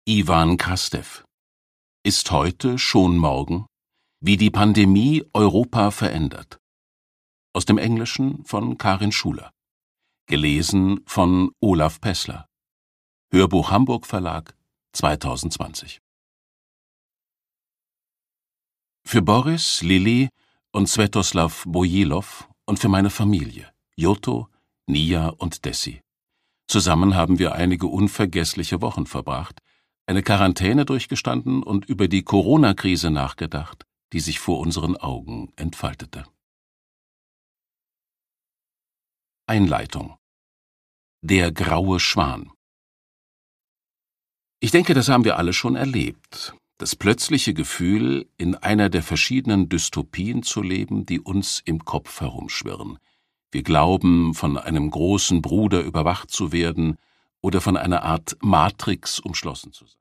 Iwan Krastev. Ist heute schon morgen? Wie die Pandemie Europa verändert. Aus dem Englischen von Karin Schuler. Gelesen von Olaf Pessler. Hörbuch Hamburg Verlag 2020. Für Boris, Lilly und Svetoslav Bojilow und für meine Familie, Joto, Nia und Dessi. Zusammen haben wir einige unvergessliche Wochen verbracht, eine Quarantäne durchgestanden und über die Corona-Krise nachgedacht, die sich vor unseren Augen entfaltete. Einleitung. Der graue Schwan. Ich denke, das haben wir alle schon erlebt. Das plötzliche Gefühl, in einer der verschiedenen Dystopien zu leben, die uns im Kopf herumschwirren. Wir glauben, von einem großen Bruder überwacht zu werden oder von einer Art Matrix umschlossen zu sein.